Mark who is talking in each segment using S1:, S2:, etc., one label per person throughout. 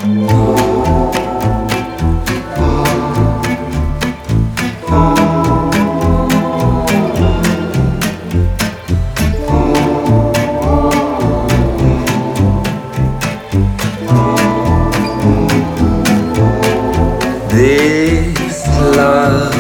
S1: This love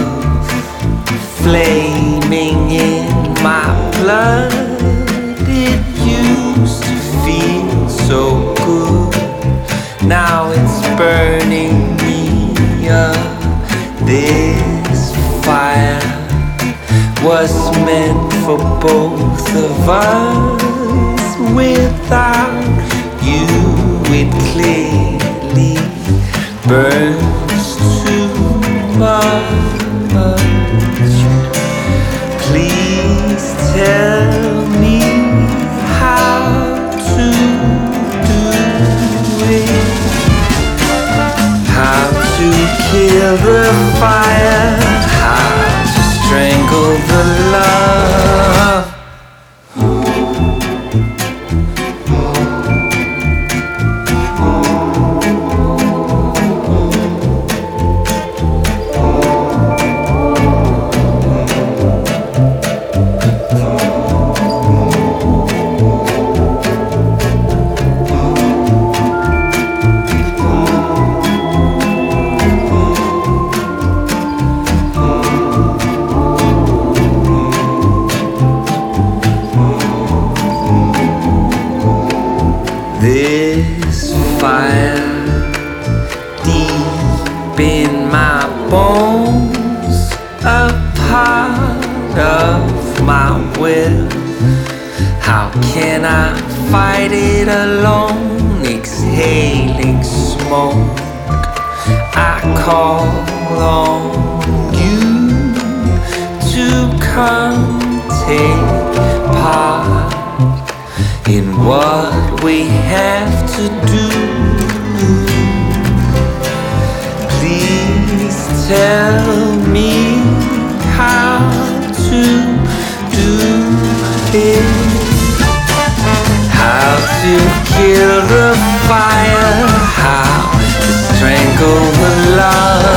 S1: flaming in my blood, it used to feel so good. Now it's burning me up. This fire was meant for both of us. Without you, it clearly burns too much. Please tell me how to do it, how to kill the fire, how to strangle the love. This fire deep in my bones, a part of my will. How can I fight it alone? Exhaling smoke, I call on you to come take part in what we have to do. Please tell me how to do it, how to kill the fire, how to strangle the love.